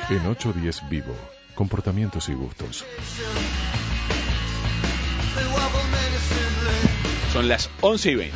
En 810 Vivo, comportamientos y gustos. Son las 11:20.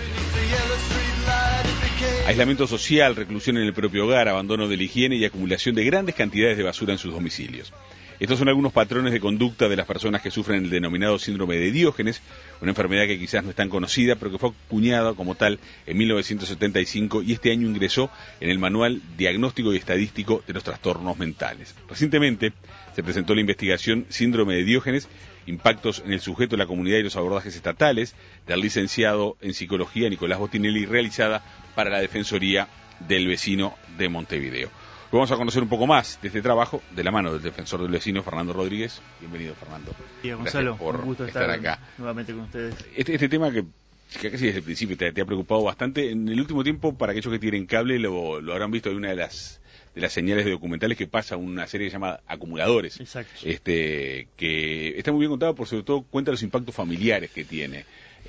Aislamiento social, reclusión en el propio hogar, abandono de la higiene y acumulación de grandes cantidades de basura en sus domicilios. Estos son algunos patrones de conducta de las personas que sufren el denominado síndrome de Diógenes, una enfermedad que quizás no es tan conocida, pero que fue acuñada como tal en 1975 y este año ingresó en el Manual Diagnóstico y Estadístico de los Trastornos Mentales. Recientemente se presentó la investigación Síndrome de Diógenes, impactos en el sujeto, la comunidad y los abordajes estatales, del licenciado en Psicología Nicolás Bottinelli, realizada para la Defensoría del Vecino de Montevideo. Vamos a conocer un poco más de este trabajo de la mano del defensor del vecino, Fernando Rodríguez. Bienvenido, Fernando. Bien, Gonzalo, por un gusto estar acá nuevamente con ustedes. Este tema que casi desde el principio te ha preocupado bastante, en el último tiempo, para aquellos que tienen cable, lo habrán visto, hay una de las señales de documentales que pasa una serie que se llama Acumuladores. Exacto. Que está muy bien contado, por sobre todo cuenta los impactos familiares que tiene.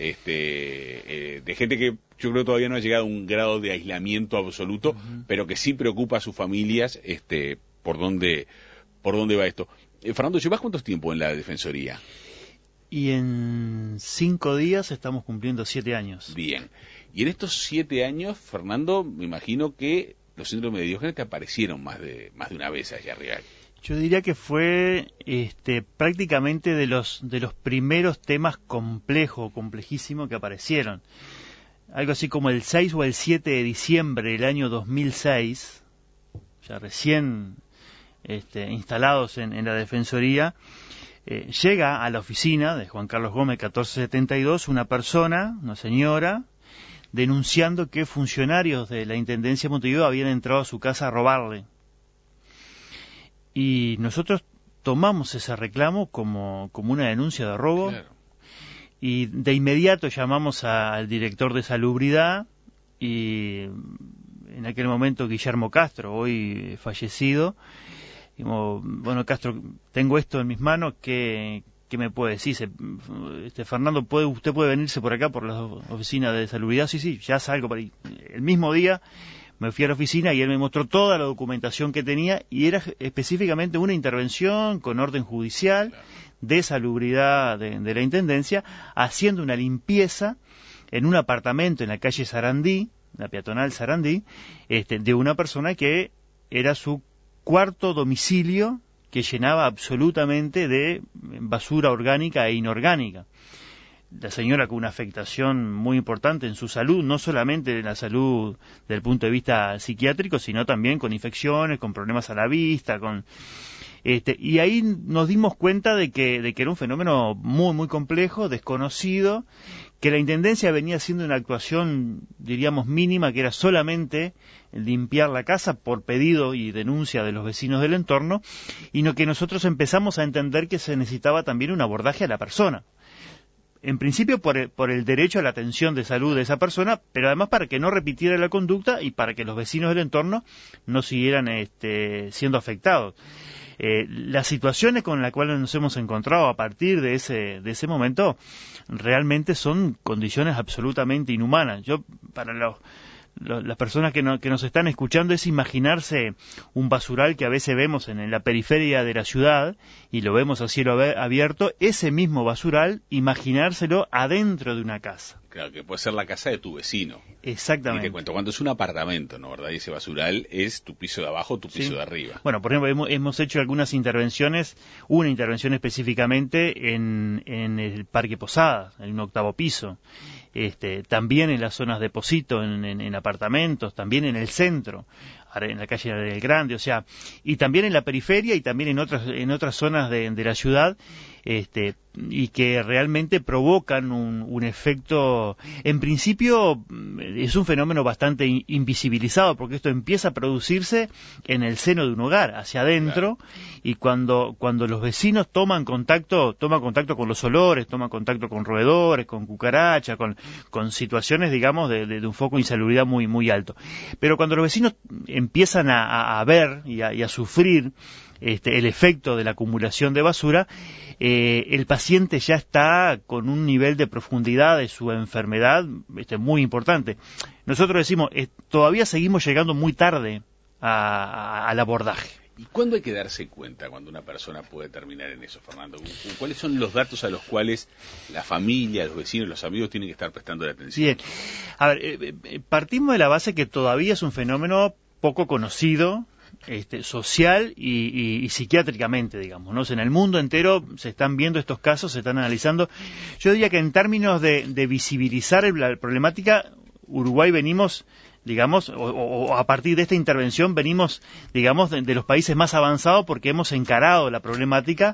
De gente que yo creo todavía no ha llegado a un grado de aislamiento absoluto, pero que sí preocupa a sus familias, por dónde va esto. Fernando, ¿llevas cuánto tiempo en la Defensoría? Y en 5 días estamos cumpliendo 7 años. Bien. Y en estos 7 años, Fernando, me imagino que los síndromes de Diógenes te aparecieron más de una vez allá arriba. Yo diría que fue prácticamente de los primeros temas complejísimos que aparecieron. Algo así como el 6 o el 7 de diciembre del año 2006, ya recién instalados en la Defensoría, llega a la oficina de Juan Carlos Gómez 1472 una señora, denunciando que funcionarios de la Intendencia de Montevideo habían entrado a su casa a robarle. Y nosotros tomamos ese reclamo como una denuncia de robo. Claro. Y de inmediato llamamos al director de Salubridad y en aquel momento Guillermo Castro, hoy fallecido. Dijimos, bueno, Castro, tengo esto en mis manos, ¿qué me puede decir? Fernando, ¿usted puede venirse por acá, por la oficina de Salubridad? Sí, ya salgo por ahí. El mismo día me fui a la oficina y él me mostró toda la documentación que tenía y era específicamente una intervención con orden judicial de Salubridad de la Intendencia, haciendo una limpieza en un apartamento en la calle Sarandí, la peatonal Sarandí, de una persona que era su cuarto domicilio, que llenaba absolutamente de basura orgánica e inorgánica. La señora con una afectación muy importante en su salud, no solamente en la salud desde el punto de vista psiquiátrico, sino también con infecciones, con problemas a la vista, y ahí nos dimos cuenta de que era un fenómeno muy complejo, desconocido, que la Intendencia venía haciendo una actuación, diríamos, mínima, que era solamente limpiar la casa por pedido y denuncia de los vecinos del entorno, y que nosotros empezamos a entender que se necesitaba también un abordaje a la persona. En principio por el derecho a la atención de salud de esa persona, pero además para que no repitiera la conducta y para que los vecinos del entorno no siguieran siendo afectados. Las situaciones con las cuales nos hemos encontrado a partir de ese momento realmente son condiciones absolutamente inhumanas. Para las personas que nos están escuchando, es imaginarse un basural que a veces vemos en la periferia de la ciudad y lo vemos a cielo abierto, ese mismo basural, imaginárselo adentro de una casa. Claro, que puede ser la casa de tu vecino. Exactamente. Y te cuento, cuando es un apartamento, ¿no? ¿Verdad? Y ese basural es tu piso de abajo, tu piso de arriba. Bueno, por ejemplo, hemos hecho algunas intervenciones, una intervención específicamente en el Parque Posadas, en un 8º piso. También en las zonas de Posito, en apartamentos, también en el centro, en la calle del Grande, y también en la periferia y también en otras zonas de la ciudad, y que realmente provocan un efecto, en principio es un fenómeno bastante invisibilizado, porque esto empieza a producirse en el seno de un hogar, hacia adentro, claro. Y cuando los vecinos toman contacto con los olores, toman contacto con roedores, con cucarachas, con situaciones, digamos, de un foco de insalubridad muy alto. Pero cuando los vecinos empiezan a ver y a sufrir el efecto de la acumulación de basura, el paciente ya está con un nivel de profundidad de su enfermedad muy importante. Nosotros decimos, todavía seguimos llegando muy tarde al abordaje. ¿Y cuándo hay que darse cuenta cuando una persona puede terminar en eso, Fernando? ¿Cuáles son los datos a los cuales la familia, los vecinos, los amigos tienen que estar prestando la atención? Bien, a ver, partimos de la base que todavía es un fenómeno poco conocido, social y psiquiátricamente, digamos, ¿no? O sea, en el mundo entero se están viendo estos casos, se están analizando. Yo diría que en términos de visibilizar la problemática, Uruguay venimos, digamos, o a partir de esta intervención venimos, digamos, de los países más avanzados porque hemos encarado la problemática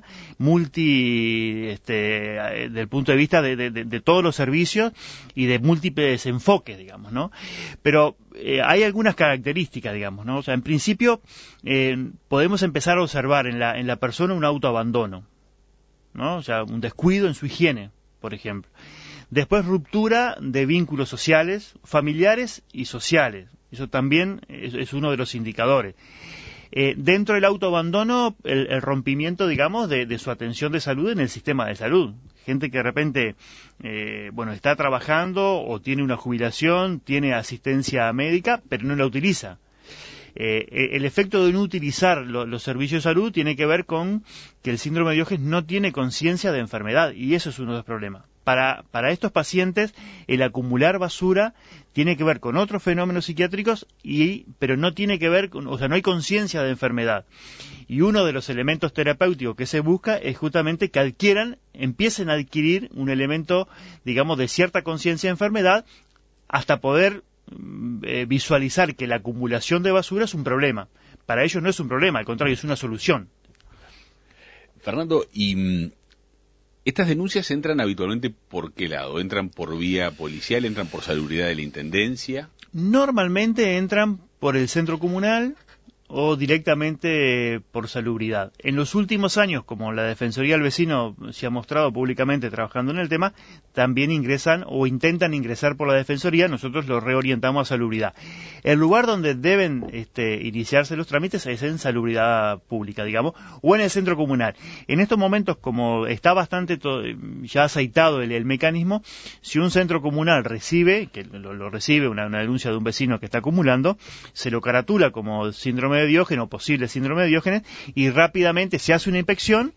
del punto de vista de todos los servicios y de múltiples enfoques, digamos, ¿no? Pero hay algunas características, digamos, ¿no? O sea, en principio podemos empezar a observar en la persona un autoabandono, ¿no? O sea, un descuido en su higiene, por ejemplo. Después, ruptura de vínculos sociales, familiares y sociales. Eso también es uno de los indicadores. Dentro del autoabandono, el rompimiento, digamos, de su atención de salud en el sistema de salud. Gente que de repente, está trabajando o tiene una jubilación, tiene asistencia médica, pero no la utiliza. El efecto de no utilizar los servicios de salud tiene que ver con que el síndrome de Diógenes no tiene conciencia de enfermedad, y eso es uno de los problemas. Para estos pacientes, el acumular basura tiene que ver con otros fenómenos psiquiátricos, pero no tiene que ver no hay conciencia de enfermedad. Y uno de los elementos terapéuticos que se busca es justamente que empiecen a adquirir un elemento, digamos, de cierta conciencia de enfermedad, hasta poder visualizar que la acumulación de basura es un problema. Para ellos no es un problema, al contrario, es una solución. Fernando, y ¿estas denuncias entran habitualmente por qué lado? ¿Entran por vía policial? ¿Entran por salubridad de la Intendencia? Normalmente entran por el centro comunal o directamente por salubridad. En los últimos años, como la Defensoría del Vecino se ha mostrado públicamente trabajando en el tema, también ingresan o intentan ingresar por la Defensoría, nosotros los reorientamos a salubridad. El lugar donde deben iniciarse los trámites es en salubridad pública, digamos, o en el centro comunal. En estos momentos, como está bastante ya aceitado el mecanismo, si un centro comunal recibe, que lo recibe una denuncia de un vecino que está acumulando, se lo caratula como síndrome de Diógenes o posible síndrome de Diógenes, y rápidamente se hace una inspección,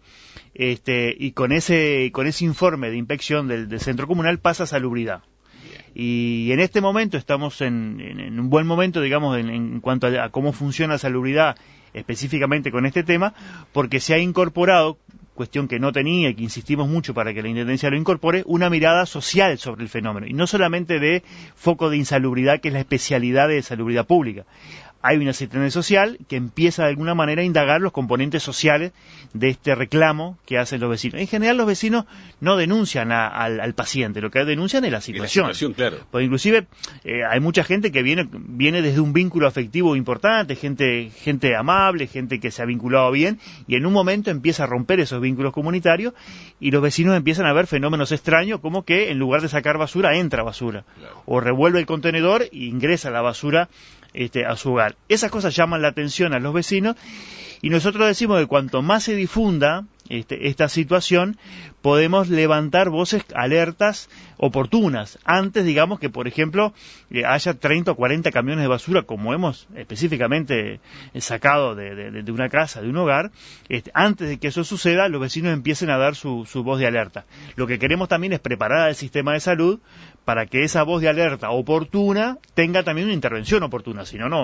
y con ese informe de inspección del centro comunal pasa a salubridad. Y en este momento estamos en un buen momento, digamos, en cuanto a cómo funciona salubridad específicamente con este tema, porque se ha incorporado, cuestión que no tenía y que insistimos mucho para que la Intendencia lo incorpore, una mirada social sobre el fenómeno, y no solamente de foco de insalubridad, que es la especialidad de salubridad pública. Hay una asistente social que empieza de alguna manera a indagar los componentes sociales de este reclamo que hacen los vecinos. En general, los vecinos no denuncian al paciente, lo que denuncian es la situación. La situación, claro. Porque inclusive hay mucha gente que viene desde un vínculo afectivo importante, gente amable, gente que se ha vinculado bien, y en un momento empieza a romper esos vínculos comunitarios, y los vecinos empiezan a ver fenómenos extraños, como que en lugar de sacar basura, entra basura. Claro. O revuelve el contenedor e ingresa la basura a su hogar. Esas cosas llaman la atención a los vecinos, y nosotros decimos que cuanto más se difunda esta situación, podemos levantar voces alertas oportunas, antes, digamos, que por ejemplo haya 30 o 40 camiones de basura, como hemos específicamente sacado de una casa, de un hogar. Antes de que eso suceda, los vecinos empiecen a dar su voz de alerta. Lo que queremos también es preparar al sistema de salud para que esa voz de alerta oportuna tenga también una intervención oportuna. Si no,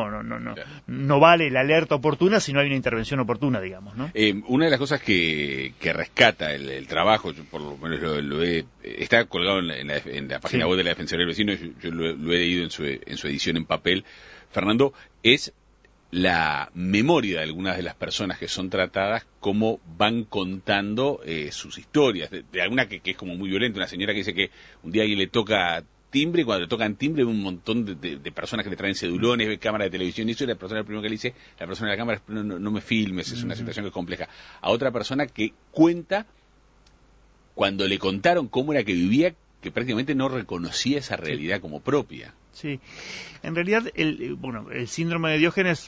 no vale la alerta oportuna si no hay una intervención oportuna, digamos, ¿no? Una de las cosas que rescata el trabajo, yo por lo menos está colgado en la página web de la Defensoría del Vecino, yo lo he leído en su edición en papel, Fernando, es la memoria de algunas de las personas que son tratadas, cómo van contando sus historias, de alguna que es como muy violenta, una señora que dice que un día alguien le toca timbre, y cuando le tocan timbre un montón de personas que le traen cedulones, ve cámara de televisión, y eso, y la persona, primero que le dice, la persona de la cámara, no me filmes, es una situación que es compleja. A otra persona que cuenta, cuando le contaron cómo era que vivía, que prácticamente no reconocía esa realidad como propia. Sí, en realidad el síndrome de Diógenes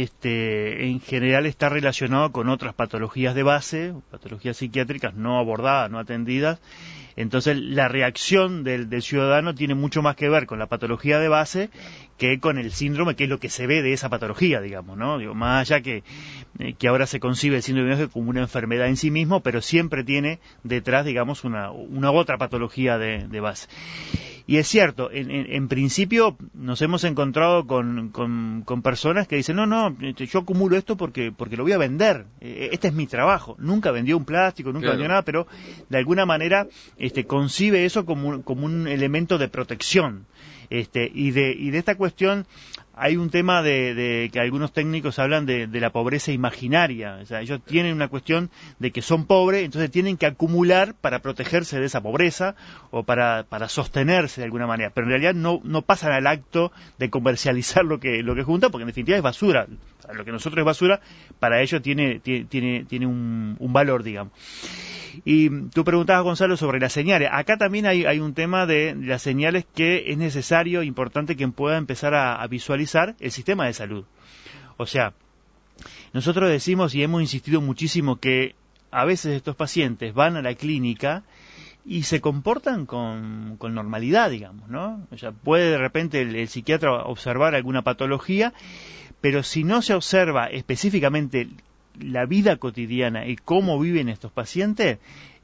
en general está relacionado con otras patologías de base, patologías psiquiátricas no abordadas, no atendidas. Entonces la reacción del ciudadano tiene mucho más que ver con la patología de base que con el síndrome, que es lo que se ve de esa patología, digamos, ¿no? Más allá que que ahora se concibe el síndrome de Diógenes como una enfermedad en sí mismo, pero siempre tiene detrás, digamos, una otra patología de base. Y es cierto, en principio nos hemos encontrado con personas que dicen, no, yo acumulo esto porque lo voy a vender, este es mi trabajo. Nunca vendió un plástico, nunca vendió nada, pero de alguna manera concibe eso como un elemento de protección. Y de esta cuestión hay un tema de que algunos técnicos hablan de la pobreza imaginaria. O sea, ellos tienen una cuestión de que son pobres, entonces tienen que acumular para protegerse de esa pobreza o para sostenerse de alguna manera. Pero en realidad no pasan al acto de comercializar lo que juntan, porque en definitiva es basura. O sea, lo que nosotros es basura, para ellos tiene un valor, digamos. Y tú preguntabas, Gonzalo, sobre las señales. Acá también hay un tema de las señales que es necesario, importante que pueda empezar a visualizar el sistema de salud. O sea, nosotros decimos y hemos insistido muchísimo que a veces estos pacientes van a la clínica y se comportan con normalidad, digamos, ¿no? O sea, puede de repente el psiquiatra observar alguna patología, pero si no se observa específicamente la vida cotidiana y cómo viven estos pacientes,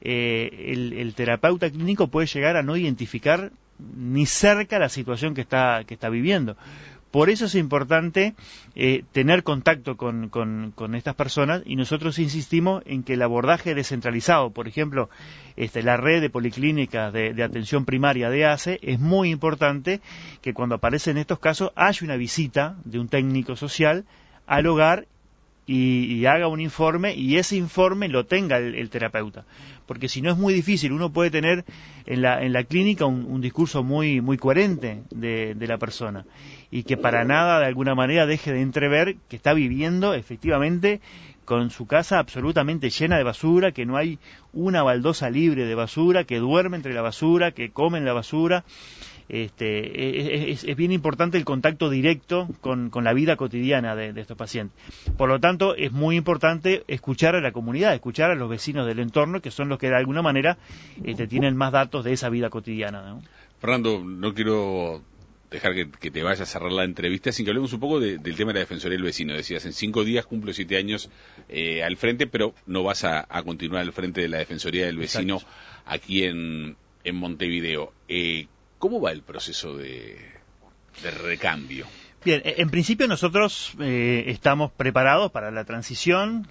el terapeuta clínico puede llegar a no identificar ni cerca la situación que está viviendo. Por eso es importante tener contacto con estas personas, y nosotros insistimos en que el abordaje descentralizado, por ejemplo, la red de policlínicas de atención primaria de ACE, es muy importante que cuando aparecen estos casos haya una visita de un técnico social al hogar y haga un informe, y ese informe lo tenga el terapeuta, porque si no es muy difícil. Uno puede tener en la clínica un discurso muy coherente de la persona, y que para nada de alguna manera deje de entrever que está viviendo efectivamente con su casa absolutamente llena de basura, que no hay una baldosa libre de basura, que duerme entre la basura, que come en la basura. Es bien importante el contacto directo con la vida cotidiana de estos pacientes. Por lo tanto, es muy importante escuchar a la comunidad, escuchar a los vecinos del entorno, que son los que de alguna manera tienen más datos de esa vida cotidiana, ¿no? Fernando, no quiero dejar que te vayas a cerrar la entrevista sin que hablemos un poco del tema de la Defensoría del Vecino. Decías, en 5 días cumplo 7 años al frente, pero no vas a continuar al frente de la Defensoría del Vecino. Exacto. Aquí en Montevideo. ¿Cómo va el proceso de recambio? Bien, en principio nosotros estamos preparados para la transición.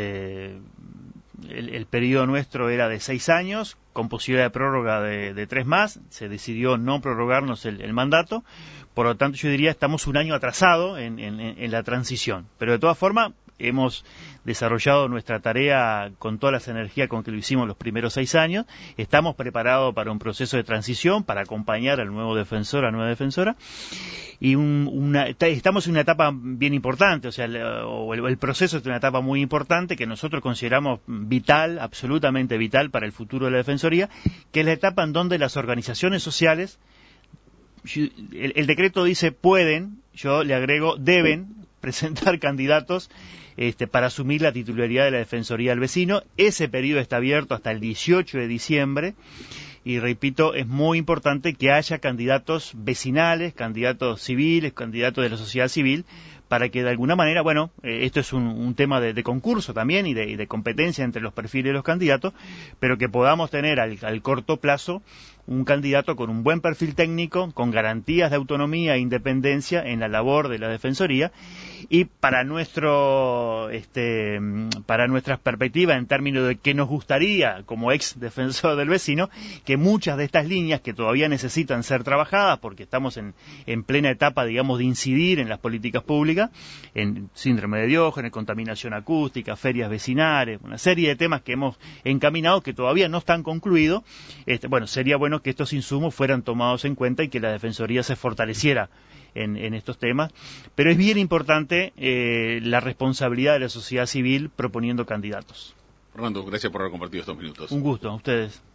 El periodo nuestro era de 6 años, con posibilidad de prórroga de 3 más. Se decidió no prorrogarnos el mandato. Por lo tanto, yo diría estamos un año atrasado en la transición. Pero de todas formas, hemos desarrollado nuestra tarea con todas las energías con que lo hicimos los primeros 6 años. Estamos preparados para un proceso de transición, para acompañar al nuevo defensor, a la nueva defensora. Y estamos en una etapa bien importante, o sea, el proceso es una etapa muy importante que nosotros consideramos vital, absolutamente vital para el futuro de la Defensoría, que es la etapa en donde las organizaciones sociales, el decreto dice pueden, yo le agrego deben presentar candidatos para asumir la titularidad de la Defensoría del Vecino. Ese periodo está abierto hasta el 18 de diciembre. Y repito, es muy importante que haya candidatos vecinales, candidatos civiles, candidatos de la sociedad civil, para que de alguna manera, bueno, esto es un tema de concurso también y de competencia entre los perfiles de los candidatos, pero que podamos tener al corto plazo un candidato con un buen perfil técnico, con garantías de autonomía e independencia en la labor de la Defensoría, y para nuestras perspectivas en términos de qué nos gustaría como ex defensor del vecino, que muchas de estas líneas que todavía necesitan ser trabajadas, porque estamos en plena etapa, digamos, de incidir en las políticas públicas, en síndrome de Diógenes, contaminación acústica, ferias vecinales, una serie de temas que hemos encaminado que todavía no están concluidos. Bueno, sería bueno que estos insumos fueran tomados en cuenta y que la Defensoría se fortaleciera en estos temas, pero es bien importante la responsabilidad de la sociedad civil proponiendo candidatos. Fernando, gracias por haber compartido estos minutos. Un gusto, a ustedes.